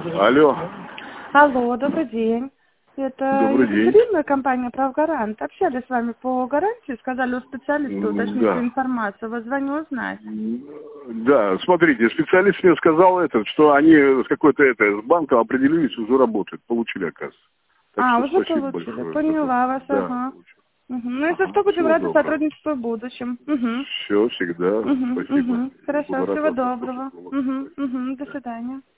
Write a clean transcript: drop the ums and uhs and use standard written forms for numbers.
Алло. Алло, добрый день. Это Добрый день. Екатерина, компания «Правгарант». Общались с вами по гарантии, сказали у специалиста уточнить информацию. Вы звоню узнать. Да, смотрите, специалист мне сказал что они с с банком определились, уже работают, получили, оказывается. Так что уже спасибо получили. большое. Поняла вас, Да. ага. Ну, если что, будем рады сотрудничеству в будущем. Все, всегда. Спасибо. Хорошо, Буду рад всего вас доброго. послушать. До свидания.